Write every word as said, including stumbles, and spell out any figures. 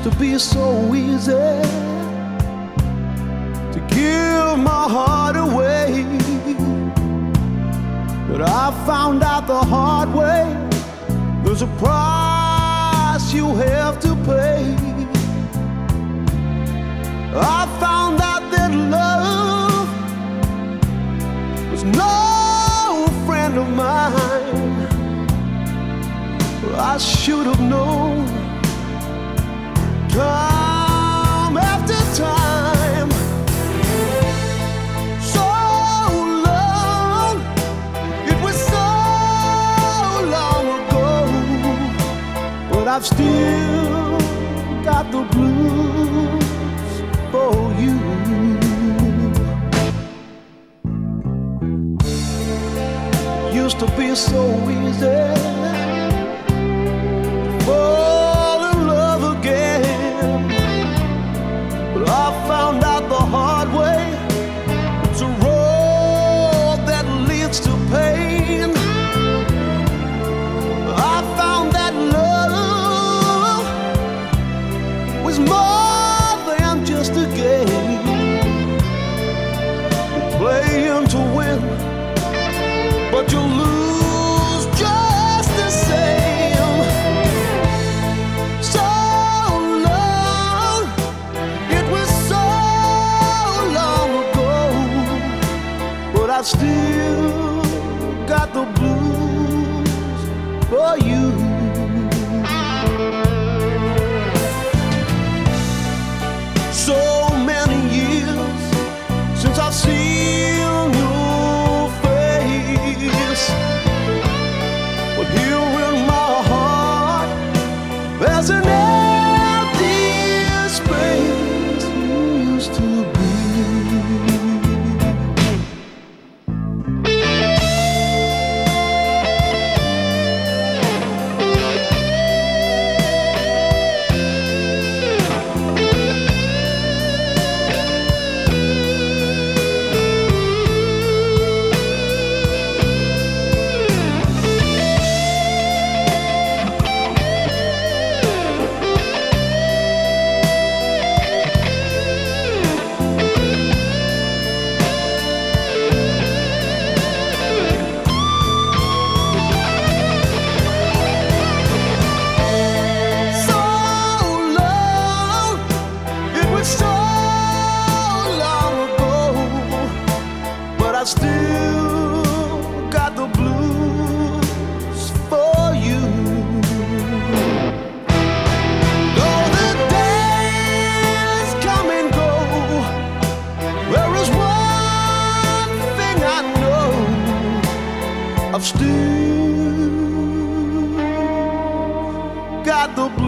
Used to be so easy to give my heart away, but I found out the hard way there's a price you have to pay. I found out that love was no friend of mine. I should have known time after time. So long, it was so long ago, but I've still got the blues for you. Used to be so easy fall in love again, but I found out the hard way it's a road that leads to pain. I found that love was more than just a game, playing to win, but you lose just the same. So long, it was so long ago, but I still got the blues for you. So many years since I've seen your face, but here in my heart there's an empty space you used to be. I still got the blues for you. Though the days come and go, there is one thing I know, I've still got the blues.